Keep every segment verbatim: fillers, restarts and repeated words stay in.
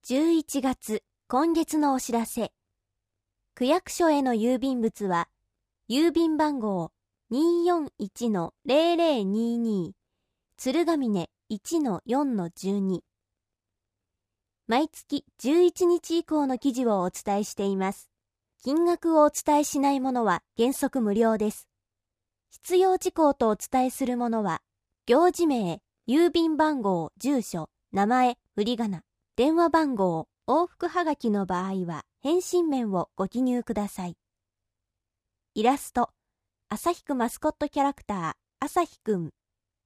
じゅういちがつ、今月のお知らせ。区役所への郵便物は、郵便番号 にーよんいちのゼロゼロにーにー、鶴ヶ峰 いちのよんのじゅうに。毎月じゅういちにち以降の記事をお伝えしています。金額をお伝えしないものは原則無料です。必要事項とお伝えするものは、行事名、郵便番号、住所、名前、振り仮名、電話番号、往復はがきの場合は返信面をご記入ください。イラスト、旭区マスコットキャラクター、旭くん。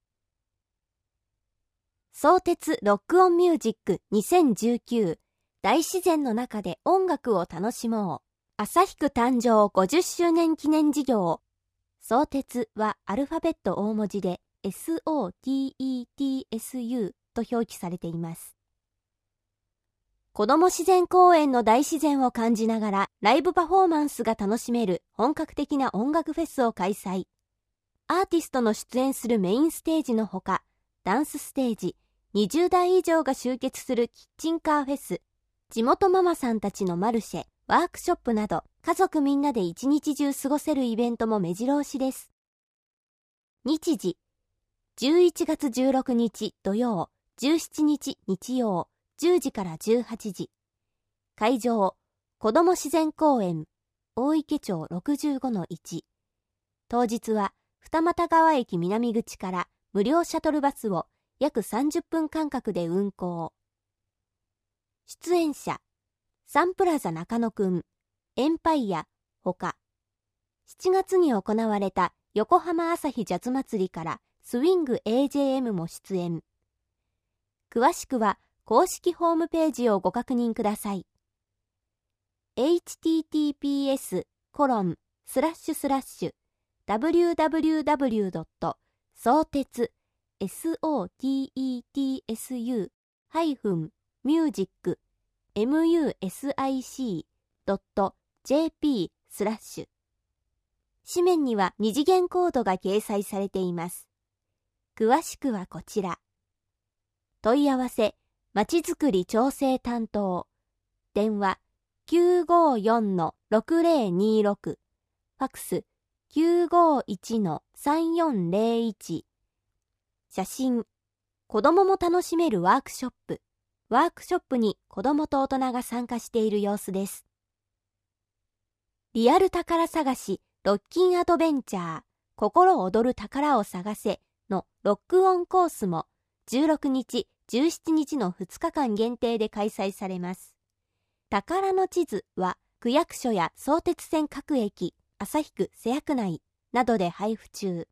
相鉄ロックオンミュージックにせんじゅうきゅう、大自然の中で音楽を楽しもう。旭区誕生ごじゅっしゅうねん記念事業。相鉄はアルファベット大文字で エスオーティーイーティーエスユー と表記されています。子ども自然公園の大自然を感じながらライブパフォーマンスが楽しめる本格的な音楽フェスを開催。アーティストの出演するメインステージのほか、ダンスステージ、にじゅうだい以上が集結するキッチンカーフェス、地元ママさんたちのマルシェ、ワークショップなど、家族みんなで一日中過ごせるイベントも目白押しです。日時、じゅういちがつじゅうろくにち土曜、じゅうしちにち日曜、じゅうじからじゅうはちじ。会場、子ども自然公園、大池町 ろくじゅうごのいち。当日は、二俣川駅南口から無料シャトルバスを約さんじゅっぷん間隔で運行。出演者、サンプラザ中野くん、エンパイア、ほか。しちがつに行われた横浜朝日ジャズ祭りからスウィング エージェーエム も出演。詳しくは公式ホームページをご確認ください。エイチティーティーピーエスコロンスラッシュスラッシュダブリューダブリューダブリュードット相鉄エスオーティーイーティーエスユーハイフンミュージックミュージックドットジェーピースラッシュ。紙面には二次元コードが掲載されています。詳しくはこちら。問い合わせ、まちづくり調整担当。電話 きゅうごよんのろくゼロにろく。ファクス きゅうごいちのさんよんゼロいち。写真、子供も楽しめるワークショップ。ワークショップに子供と大人が参加している様子です。リアル宝探しロッキンアドベンチャー心躍る宝を探せのロックオンコースもじゅうろくにち、じゅうしちにちのふつかかん限定で開催されます。宝の地図は区役所や相鉄線各駅、旭区瀬谷区内などで配布中。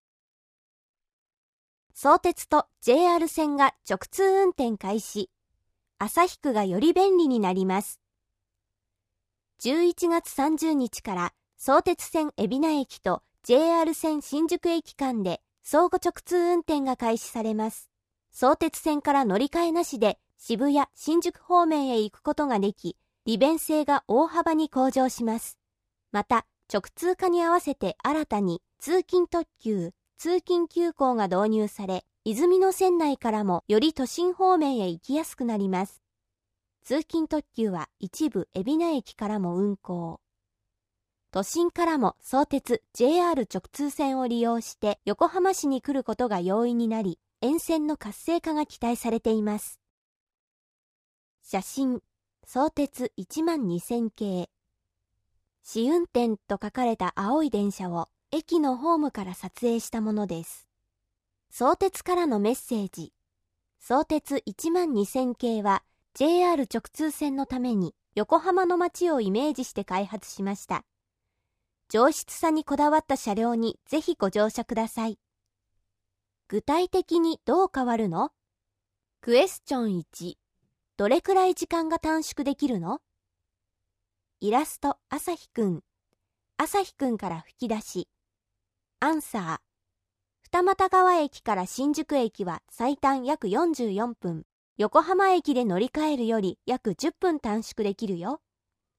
相鉄と ジェイアール 線が直通運転開始。旭区がより便利になります。じゅういちがつさんじゅうにちから相鉄線海老名駅と ジェイアール 線新宿駅間で相互直通運転が開始されます。相鉄線から乗り換えなしで渋谷、新宿方面へ行くことができ、利便性が大幅に向上します。また、直通化に合わせて新たに通勤特急、通勤急行が導入され、泉の線内からもより都心方面へ行きやすくなります。通勤特急は一部海老名駅からも運行。都心からも相鉄 ジェイアール 直通線を利用して横浜市に来ることが容易になり、沿線の活性化が期待されています。写真、相鉄いちまんにせんけい。試運転と書かれた青い電車を駅のホームから撮影したものです。相鉄からのメッセージ。相鉄いちまんにせんけいは ジェイアール 直通線のために横浜の街をイメージして開発しました。上質さにこだわった車両にぜひご乗車ください。具体的にどう変わるの？クエスチョンいち、どれくらい時間が短縮できるの？イラスト、あさひくん。あさひくんから吹き出し。アンサー。二俣川駅から新宿駅は最短約よんじゅうよんぷん。横浜駅で乗り換えるより約じゅっぷん短縮できるよ。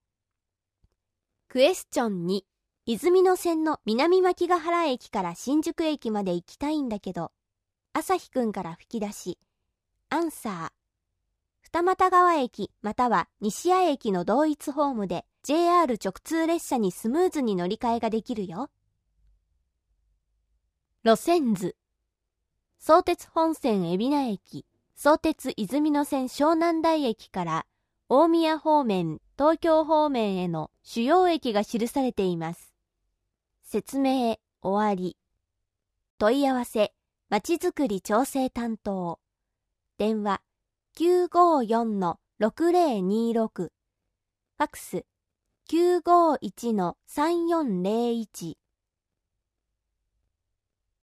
クエスチョンに、泉の線の南牧ヶ原駅から新宿駅まで行きたいんだけど、あさひくんから吹き出し。アンサー。 二俣川駅または西谷駅の同一ホームで ジェイアール 直通列車にスムーズに乗り換えができるよ。路線図。相鉄本線海老名駅、相鉄泉野線湘南台駅から大宮方面、東京方面への主要駅が記されています。説明終わり。問い合わせ、まちづくり調整担当。電話 きゅうごよんのろくぜろにろく。ファックス きゅうごいちのさんよんぜろいち。